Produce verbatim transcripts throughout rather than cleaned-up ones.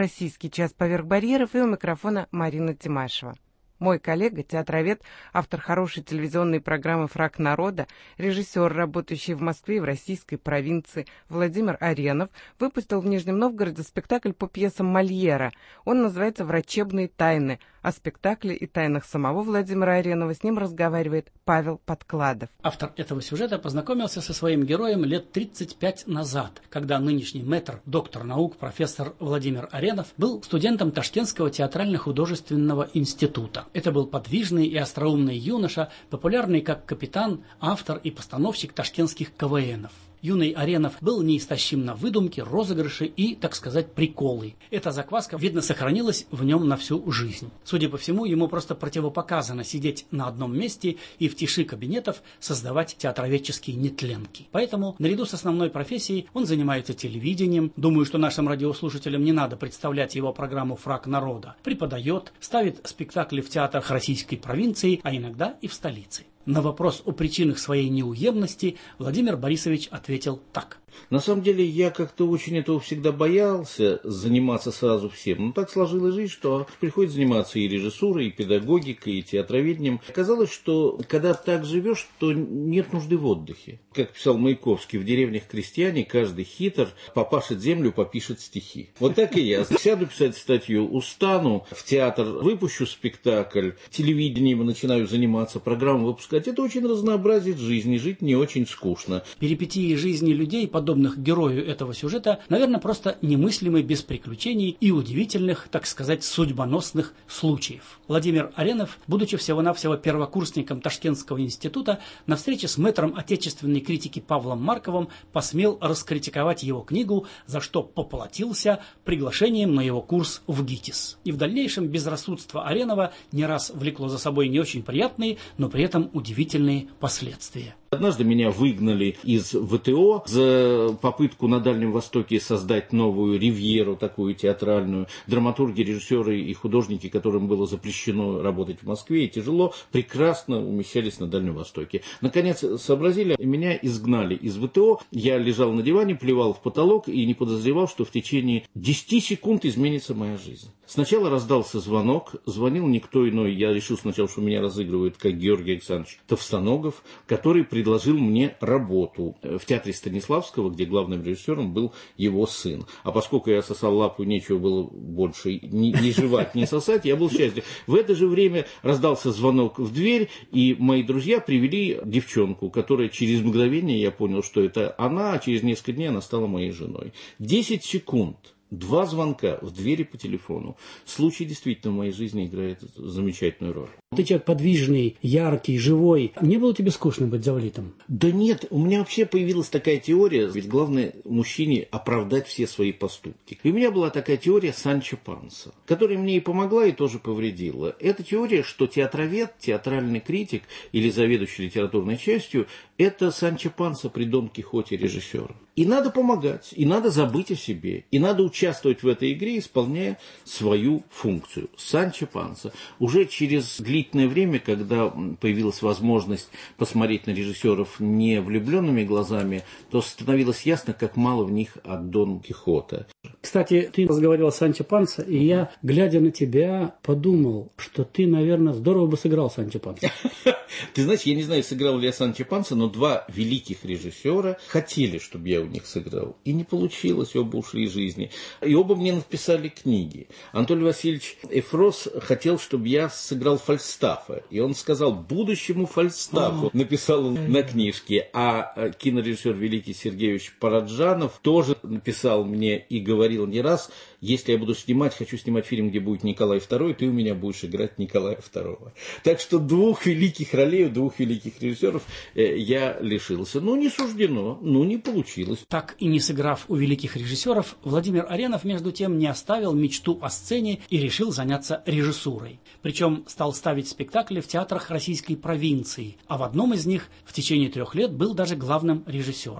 «Российский час поверх барьеров», и у микрофона Марина Тимашева. Мой коллега, театровед, автор хорошей телевизионной программы «Фрак народа», режиссер, работающий в Москве и в российской провинции, Владимир Аренов, выпустил в Нижнем Новгороде спектакль по пьесам Мольера. Он называется «Врачебные тайны». О спектакле и тайнах самого Владимира Аренова с ним разговаривает Павел Подкладов. Автор этого сюжета познакомился со своим героем лет тридцать пять назад, когда нынешний мэтр, доктор наук, профессор Владимир Аренов был студентом Ташкентского театрально-художественного института. Это был подвижный и остроумный юноша, популярный как капитан, автор и постановщик ташкентских КВНов. Юный Аренов был неистощим на выдумки, розыгрыши и, так сказать, приколы. Эта закваска, видно, сохранилась в нем на всю жизнь. Судя по всему, ему просто противопоказано сидеть на одном месте и в тиши кабинетов создавать театроведческие нетленки. Поэтому, наряду с основной профессией, он занимается телевидением. Думаю, что нашим радиослушателям не надо представлять его программу «Фрак народа». Преподает, ставит спектакли в театрах российской провинции, а иногда и в столице. На вопрос о причинах своей неуемности Владимир Борисович ответил так. На самом деле я как-то очень этого всегда боялся, заниматься сразу всем. Но так сложилась жизнь, что приходится заниматься и режиссурой, и педагогикой, и театроведением. Оказалось, что когда так живешь, то нет нужды в отдыхе. Как писал Маяковский, в деревнях крестьяне каждый хитр попашет землю, попишет стихи. Вот так и я. Сяду писать статью, устану, в театр выпущу спектакль, телевидением начинаю заниматься, программу выпускать. Это очень разнообразит жизнь, и жить не очень скучно. Перипетии жизни людей, подобных герою этого сюжета, наверное, просто немыслимы без приключений и удивительных, так сказать, судьбоносных случаев. Владимир Аренов, будучи всего-навсего первокурсником Ташкентского института, на встрече с мэтром отечественной критики Павлом Марковым посмел раскритиковать его книгу, за что поплатился приглашением на его курс в ГИТИС. И в дальнейшем безрассудство Аренова не раз влекло за собой не очень приятные, но при этом удивительные последствия. Однажды меня выгнали из ВТО за попытку на Дальнем Востоке создать новую ривьеру, такую театральную. Драматурги, режиссеры и художники, которым было запрещено работать в Москве и тяжело, прекрасно умещались на Дальнем Востоке. Наконец сообразили, меня изгнали из ВТО. Я лежал на диване, плевал в потолок и не подозревал, что в течение десяти секунд изменится моя жизнь. Сначала раздался звонок, звонил никто иной. Я решил сначала, что меня разыгрывают как Георгий Александрович Товстоногов, который предложил мне работу в театре Станиславского, где главным режиссером был его сын. А поскольку я сосал лапу, нечего было больше ни, ни жевать, ни сосать, я был счастлив. В это же время раздался звонок в дверь, и мои друзья привели девчонку, которая через мгновение, я понял, что это она, а через несколько дней она стала моей женой. Десять секунд. Два звонка в двери по телефону. Случай действительно в моей жизни играет замечательную роль. Ты человек подвижный, яркий, живой. Не было тебе скучно быть завлитым? Да нет, у меня вообще появилась такая теория, ведь главное мужчине оправдать все свои поступки. И у меня была такая теория Санчо Панса, которая мне и помогла, и тоже повредила. Эта теория, что театровед, театральный критик или заведующий литературной частью, это Санчо Панса при Дон Кихоте режиссера. И надо помогать, и надо забыть о себе, и надо участвовать в этой игре, исполняя свою функцию. Санчо Панса. Уже через длительное время, когда появилась возможность посмотреть на режиссеров не влюбленными глазами, то становилось ясно, как мало в них от Дон Кихота. Кстати, ты разговаривал с Санчо Панса, и я, глядя на тебя, подумал, что ты, наверное, здорово бы сыграл Санчо Панса. Ты знаешь, я не знаю, сыграл ли я Санчо Панса, но два великих режиссера хотели, чтобы я у них сыграл. И не получилось, оба ушли из жизни. И оба мне написали книги. Анатолий Васильевич Эфрос хотел, чтобы я сыграл Фальстафа. И он сказал, будущему Фальстафу написал он на книжке. А кинорежиссер великий Сергеевич Параджанов тоже написал мне и говорил не раз, если я буду снимать, хочу снимать фильм, где будет Николай второй, ты у меня будешь играть Николая второго. Так что двух великих ролей, двух великих режиссеров э, я лишился. Ну, не суждено, ну, не получилось. Так и не сыграв у великих режиссеров, Владимир Аренов, между тем, не оставил мечту о сцене и решил заняться режиссурой. Причем стал ставить спектакли в театрах российской провинции, а в одном из них в течение трех лет был даже главным режиссером.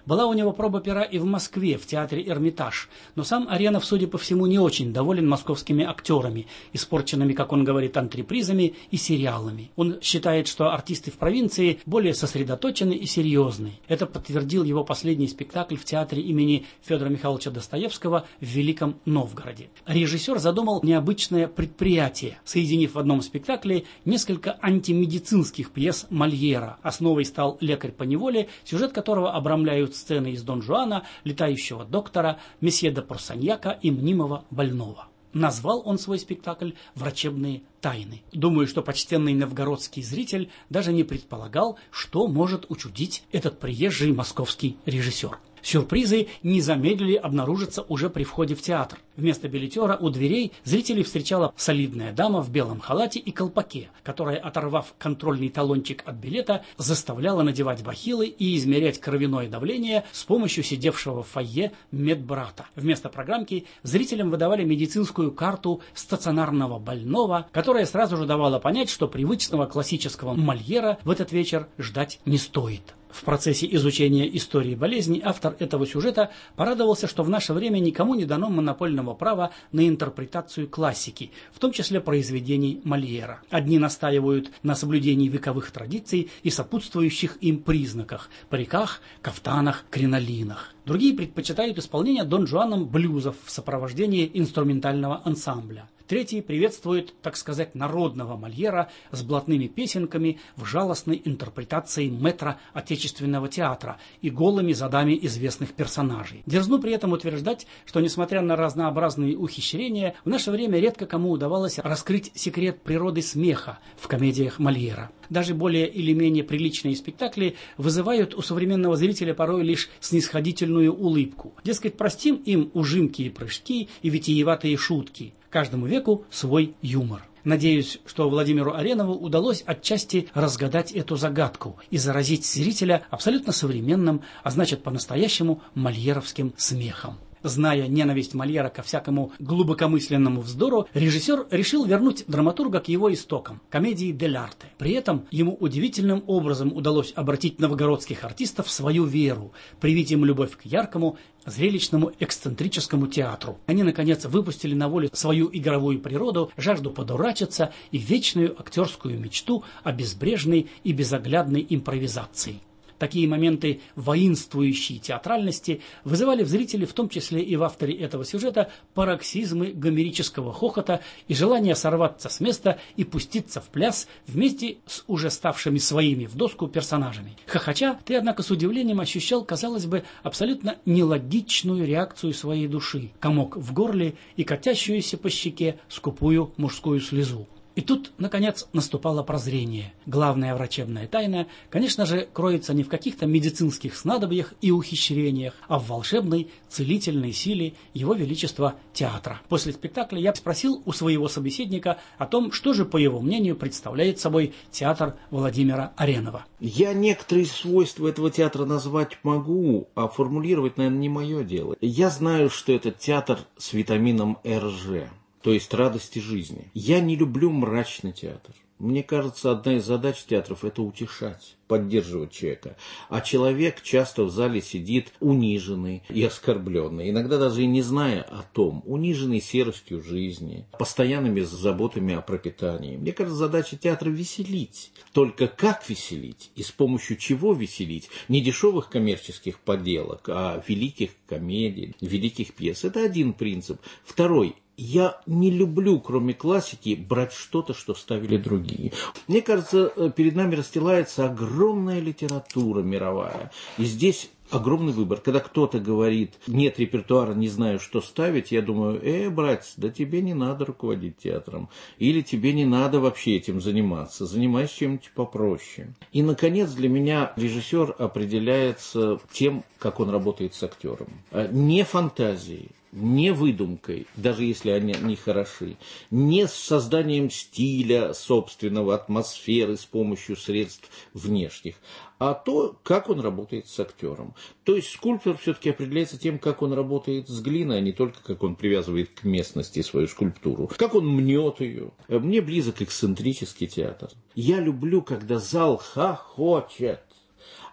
Была у него проба пера и в Москве, в театре «Эрмитаж». Но сам Аренов, судя по всему, не очень доволен московскими актерами, испорченными, как он говорит, антрепризами и сериалами. Он считает, что артисты в провинции более сосредоточены и серьезны. Это подтвердил его последний спектакль в театре имени Федора Михайловича Достоевского в Великом Новгороде. Режиссер задумал необычное предприятие, соединив в одном спектакле несколько антимедицинских пьес Мольера. Основой стал «Лекарь поневоле», сюжет которого обрамляют сцены из «Дон Жуана», «Летающего доктора», «Месье де Порсаньяка» и «Мнимого больного». Назвал он свой спектакль «Врачебные тайны». Думаю, что почтенный новгородский зритель даже не предполагал, что может учудить этот приезжий московский режиссер. Сюрпризы не замедлили обнаружиться уже при входе в театр. Вместо билетера у дверей зрителей встречала солидная дама в белом халате и колпаке, которая, оторвав контрольный талончик от билета, заставляла надевать бахилы и измерять кровяное давление с помощью сидевшего в фойе медбрата. Вместо программки зрителям выдавали медицинскую карту стационарного больного, которая сразу же давала понять, что привычного классического Мольера в этот вечер ждать не стоит. В процессе изучения истории болезни автор этого сюжета порадовался, что в наше время никому не дано монопольного права на интерпретацию классики, в том числе произведений Мольера. Одни настаивают на соблюдении вековых традиций и сопутствующих им признаках – париках, кафтанах, кринолинах. Другие предпочитают исполнение Дон Жуаном блюзов в сопровождении инструментального ансамбля. Третий приветствует, так сказать, народного Мольера с блатными песенками в жалостной интерпретации мэтра отечественного театра и голыми задами известных персонажей. Дерзну при этом утверждать, что, несмотря на разнообразные ухищрения, в наше время редко кому удавалось раскрыть секрет природы смеха в комедиях Мольера. Даже более или менее приличные спектакли вызывают у современного зрителя порой лишь снисходительную улыбку. Дескать, простим им ужимки и прыжки и витиеватые шутки. Каждому веку свой юмор. Надеюсь, что Владимиру Аренову удалось отчасти разгадать эту загадку и заразить зрителя абсолютно современным, а значит по-настоящему мольеровским смехом. Зная ненависть Мольера ко всякому глубокомысленному вздору, режиссер решил вернуть драматурга к его истокам – комедии дель арте. При этом ему удивительным образом удалось обратить новгородских артистов в свою веру, привить им любовь к яркому, зрелищному, эксцентрическому театру. Они, наконец, выпустили на волю свою игровую природу, жажду подурачиться и вечную актерскую мечту о безбрежной и безоглядной импровизации. Такие моменты воинствующей театральности вызывали в зрителе, в том числе и в авторе этого сюжета, пароксизмы гомерического хохота и желание сорваться с места и пуститься в пляс вместе с уже ставшими своими в доску персонажами. Хохоча, ты, однако, с удивлением ощущал, казалось бы, абсолютно нелогичную реакцию своей души, комок в горле и катящуюся по щеке скупую мужскую слезу. И тут, наконец, наступало прозрение. Главная врачебная тайна, конечно же, кроется не в каких-то медицинских снадобьях и ухищрениях, а в волшебной, целительной силе Его Величества театра. После спектакля я спросил у своего собеседника о том, что же, по его мнению, представляет собой театр Владимира Аренова. Я некоторые свойства этого театра назвать могу, а формулировать, наверное, не мое дело. Я знаю, что это театр с витамином эр жэ. То есть радости жизни. Я не люблю мрачный театр. Мне кажется, одна из задач театров – это утешать, поддерживать человека. А человек часто в зале сидит униженный и оскорбленный, иногда даже и не зная о том, униженный серостью жизни, постоянными заботами о пропитании. Мне кажется, задача театра – веселить. Только как веселить и с помощью чего веселить? Не дешевых коммерческих поделок, а великих комедий, великих пьес. Это один принцип. Второй – я не люблю, кроме классики, брать что-то, что ставили другие. Мне кажется, перед нами расстилается огромная литература мировая. И здесь огромный выбор. Когда кто-то говорит, нет репертуара, не знаю, что ставить, я думаю, э, братец, да тебе не надо руководить театром. Или тебе не надо вообще этим заниматься. Занимайся чем-нибудь попроще. И, наконец, для меня режиссер определяется тем, как он работает с актером. Не фантазией, не выдумкой, даже если они не хороши, не с созданием стиля собственного, атмосферы с помощью средств внешних, а то, как он работает с актером. То есть скульптор все-таки определяется тем, как он работает с глиной, а не только как он привязывает к местности свою скульптуру, как он мнет ее. Мне близок эксцентрический театр. Я люблю, когда зал хохочет.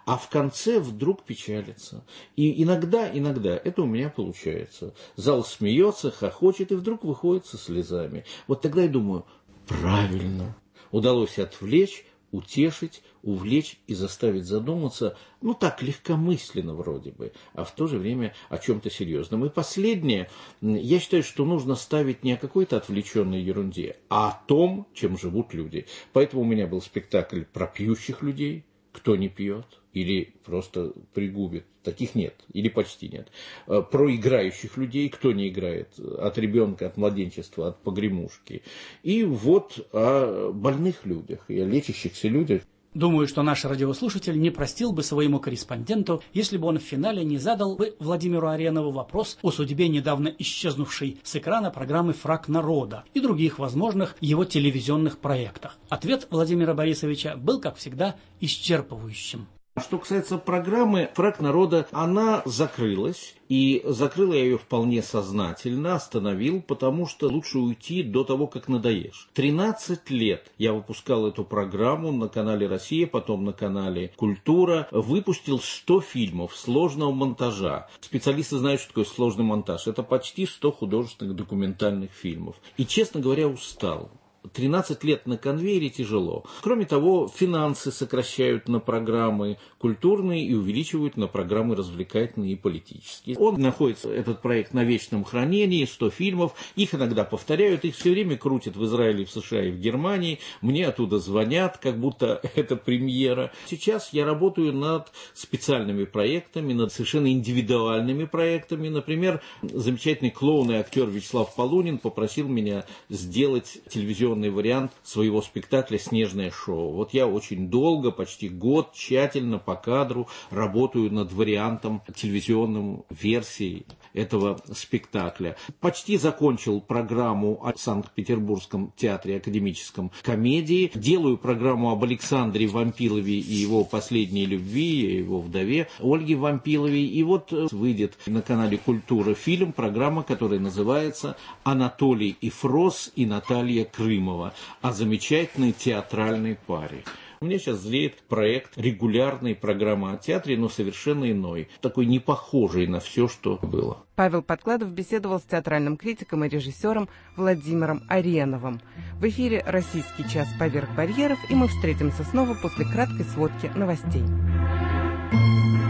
а в конце вдруг печалится. И иногда, иногда это у меня получается. Зал смеется, хохочет и вдруг выходит со слезами. Вот тогда я думаю, правильно, удалось отвлечь, утешить, увлечь и заставить задуматься, ну так, легкомысленно вроде бы, а в то же время о чем-то серьезном. И последнее, я считаю, что нужно ставить не о какой-то отвлеченной ерунде, а о том, чем живут люди. Поэтому у меня был спектакль про пьющих людей, кто не пьет или просто пригубит. Таких нет, или почти нет. Про играющих людей, кто не играет, от ребенка, от младенчества, от погремушки. И вот о больных людях, и о лечащихся людях. Думаю, что наш радиослушатель не простил бы своему корреспонденту, если бы он в финале не задал бы Владимиру Аренову вопрос о судьбе недавно исчезнувшей с экрана программы «Фрак народа» и других возможных его телевизионных проектах. Ответ Владимира Борисовича был, как всегда, исчерпывающим. Что касается программы «Фрак народа», она закрылась, и закрыла я ее вполне сознательно, остановил, потому что лучше уйти до того, как надоешь. тринадцать лет я выпускал эту программу на канале «Россия», потом на канале «Культура», выпустил сто фильмов сложного монтажа. Специалисты знают, что такое сложный монтаж. Это почти сто художественных документальных фильмов. И, честно говоря, устал. тринадцать лет на конвейере тяжело. Кроме того, финансы сокращают на программы культурные и увеличивают на программы развлекательные и политические. Он находится, этот проект, на вечном хранении, сто фильмов. Их иногда повторяют, их все время крутят в Израиле, в США и в Германии. Мне оттуда звонят, как будто это премьера. Сейчас я работаю над специальными проектами, над совершенно индивидуальными проектами. Например, замечательный клоун и актер Вячеслав Полунин попросил меня сделать телевизионный вариант своего спектакля «Снежное шоу». Вот я очень долго, почти год, тщательно по кадру работаю над вариантом телевизионной версии этого спектакля. Почти закончил программу о Санкт-Петербургском театре академическом комедии. Делаю программу об Александре Вампилове и его последней любви, его вдове Ольге Вампиловой. И вот выйдет на канале «Культура» фильм, программа, которая называется «Анатолий Ифрос и Наталья Крым» о замечательной театральной паре. У меня сейчас зреет проект регулярной программы о театре, но совершенно иной, такой не похожий на все, что было. Павел Подкладов беседовал с театральным критиком и режиссером Владимиром Ареновым. В эфире «Российский час поверх барьеров», и мы встретимся снова после краткой сводки новостей.